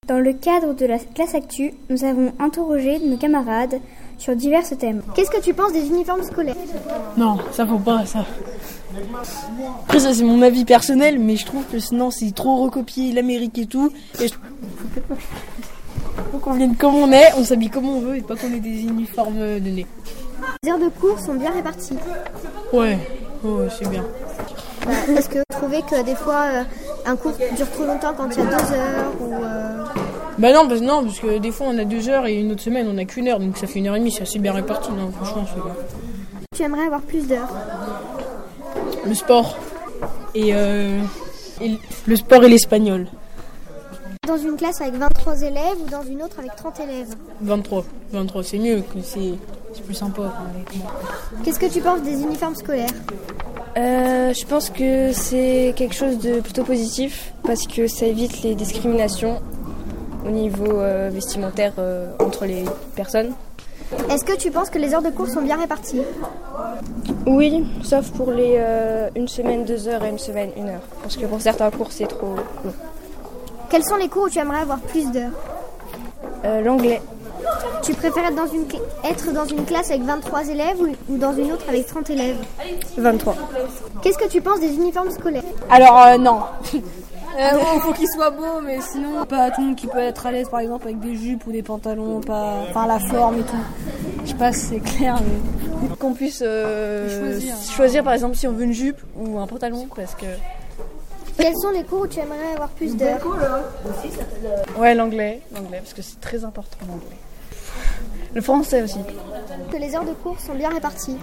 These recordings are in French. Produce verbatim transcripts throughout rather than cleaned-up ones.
Dans le cadre de la classe actu, nous avons interrogé nos camarades sur divers thèmes. Qu'est-ce que tu penses des uniformes scolaires ? Non, ça faut pas, ça. Après, ça c'est mon avis personnel, mais je trouve que sinon c'est trop recopier l'Amérique et tout. Et je... faut qu'on vienne comme on est, on s'habille comme on veut et pas qu'on ait des uniformes donnés. Les heures de cours sont bien réparties. Ouais, ouais, c'est bien. Bah, est-ce que vous trouvez que des fois euh, un cours dure trop longtemps quand il y a deux heures ou euh... Bah non parce, non, parce que des fois on a deux heures et une autre semaine on a qu'une heure, donc ça fait une heure et demie, c'est assez bien réparti. Non, franchement, c'est bien. Tu aimerais avoir plus d'heures ? Le sport et, euh, et le sport et l'espagnol. Dans une classe avec vingt-trois élèves ou dans une autre avec trente élèves ? vingt-trois, vingt-trois, c'est mieux, c'est, c'est plus sympa. Qu'est-ce que tu penses des uniformes scolaires ? Euh, je pense que c'est quelque chose de plutôt positif parce que ça évite les discriminations au niveau euh, vestimentaire euh, entre les personnes. Est-ce que tu penses que les heures de cours sont bien réparties ? Oui, sauf pour les euh, une semaine deux heures et une semaine une heure. Parce que pour certains cours c'est trop long. Quels sont les cours où tu aimerais avoir plus d'heures ? euh, L'anglais. Tu préfères être dans, une, être dans une classe avec vingt-trois élèves ou, ou dans une autre avec trente élèves ? vingt-trois. Qu'est-ce que tu penses des uniformes scolaires ? Alors euh, non. Euh, bon, faut qu'il soit beau, mais sinon, pas tout le monde qui peut être à l'aise, par exemple, avec des jupes ou des pantalons, pas, enfin la forme et tout. Je sais pas si c'est clair, mais qu'on puisse euh, choisir. choisir, par exemple, si on veut une jupe ou un pantalon, parce que. Quels sont les cours où tu aimerais avoir plus d'heures ? Ouais, l'anglais, l'anglais, parce que c'est très important l'anglais. Le français aussi. Que les heures de cours sont bien réparties.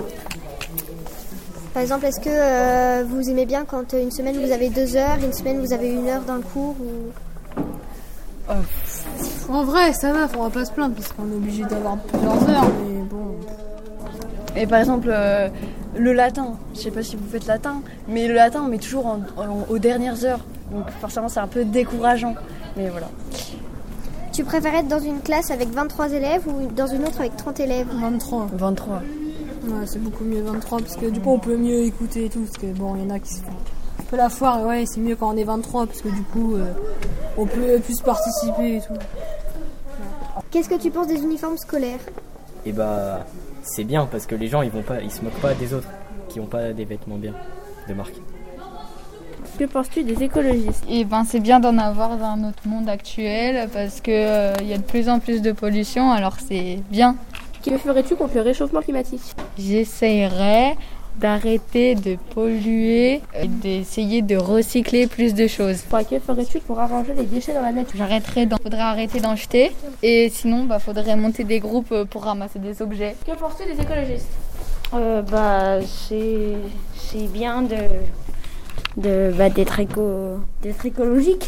Par exemple, est-ce que euh, vous aimez bien quand une semaine vous avez deux heures, une semaine vous avez une heure d'un cours ou... euh, En vrai, ça va, faudra pas se plaindre parce qu'on est obligé d'avoir plusieurs heures, mais bon. Et par exemple, euh, le latin, je sais pas si vous faites latin, mais le latin on met toujours en, en, aux dernières heures, donc forcément c'est un peu décourageant, mais voilà. Tu préfères être dans une classe avec vingt-trois élèves ou dans une autre avec trente élèves ? vingt-trois. vingt-trois. Ouais, c'est beaucoup mieux vingt-trois parce que du coup on peut mieux écouter et tout, parce que bon, il y en a qui se font un peu la foire, et ouais, c'est mieux quand on est vingt-trois parce que du coup euh, on peut plus participer et tout. Qu'est-ce que tu penses des uniformes scolaires ? Et bah c'est bien parce que les gens ils vont pas, ils se moquent pas des autres qui ont pas des vêtements bien de marque. Que penses-tu des écologistes ? Eh ben, c'est bien d'en avoir dans notre monde actuel parce qu'il euh, y a de plus en plus de pollution, alors c'est bien. Que ferais-tu contre le réchauffement climatique ? J'essayerais d'arrêter de polluer et d'essayer de recycler plus de choses. Enfin, que ferais-tu pour arranger les déchets dans la nature ? J'arrêterais d'en... faudrait arrêter d'en jeter et sinon, bah, faudrait monter des groupes pour ramasser des objets. Que penses-tu des écologistes ? euh, bah, c'est, c'est bien de, de, bah, d'être, éco, d'être écologique.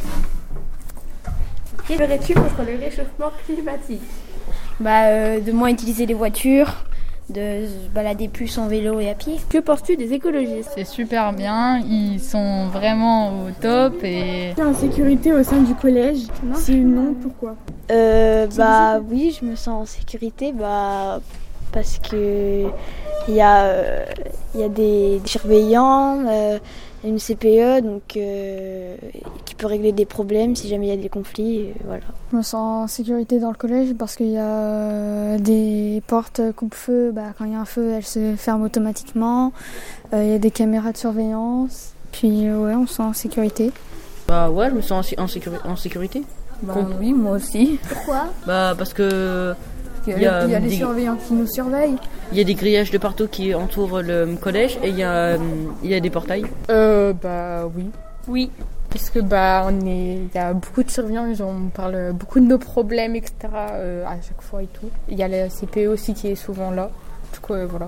Que ferais-tu contre le réchauffement climatique ? Bah, euh, de moins utiliser les voitures, de se balader plus en vélo et à pied. Que penses-tu des écologistes ? C'est super bien, ils sont vraiment au top et... L'insécurité au sein du collège, si non, pourquoi ? euh, Bah oui, je me sens en sécurité, bah parce que il y a euh, il y a des surveillants, euh, une C P E donc euh, qui peut régler des problèmes si jamais il y a des conflits, et voilà. Je me sens en sécurité dans le collège parce qu'il y a euh, des portes coupe-feu, bah, quand il y a un feu elles se ferment automatiquement, euh, il y a des caméras de surveillance, puis euh, ouais on se sent en sécurité. Bah ouais, je me sens en, sécuri- en sécurité. Bah Com- oui, moi aussi. Pourquoi ? Bah parce que... Il y a, il y a des, des surveillants qui nous surveillent. Il y a des grillages de partout qui entourent le collège et il y a, il y a des portails. Euh, bah oui. Oui. Parce que bah on est, il y a beaucoup de surveillants, on parle beaucoup de nos problèmes, et cetera. Euh, à chaque fois et tout. Il y a la C P E aussi qui est souvent là. Du coup, euh, voilà.